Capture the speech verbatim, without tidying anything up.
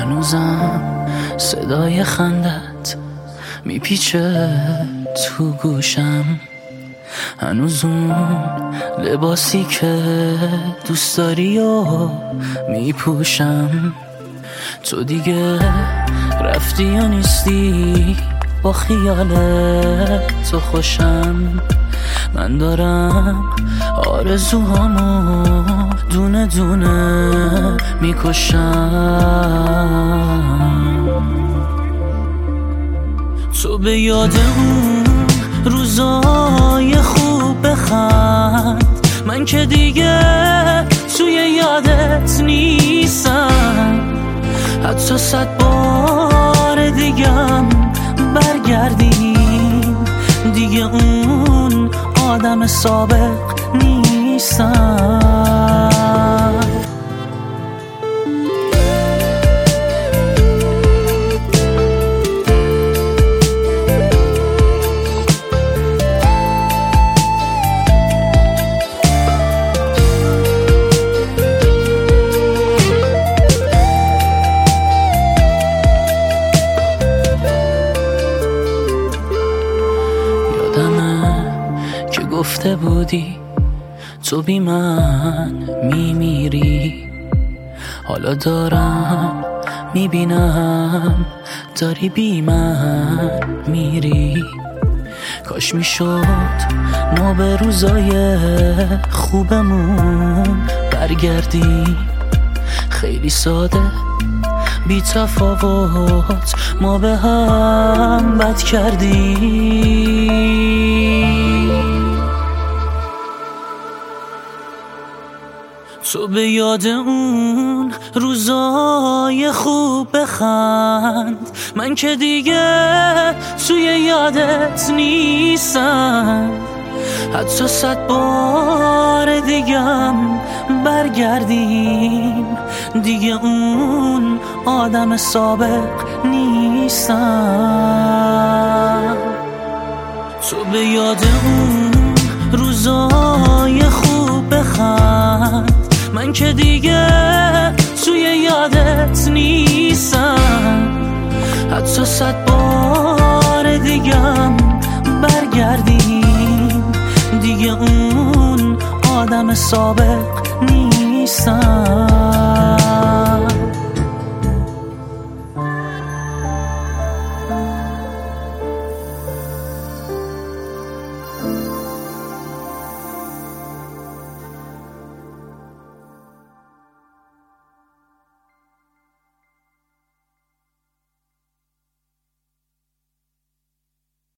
هنوزم صدای خندت میپیچه تو گوشم، هنوز اون لباسی که دوست داری و میپوشم. تو دیگه رفتی و نیستی، با خیال تو خوشم. من دارم آرزوهامو دونه دونه میکشم. تو به یاد اون روزای خوب بخند، من که دیگه توی یادت نیستم. حتی صد بار دیگم برگردیم، دیگه اون آدم سابق نیستم. که گفته بودی تو بی من میمیری، حالا دارم میبینم داری بی من میری. کاش میشد ما به روزای خوبمون برگردیم، خیلی ساده بی تفاوت ما به هم بد کردیم. تو به یاد اون روزای خوب بخند، من که دیگه توی یادت نیستم. حتی صد بار دیگم برگردیم، دیگه اون آدم سابق نیستم. تو به یاد اون روزای خوب بخند، من که دیگه توی یادت نیستم. حتی صد بار دیگم برگردیم، دیگه اون آدم سابق نیستم.